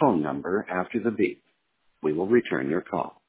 phone number after the beep. We will return your call.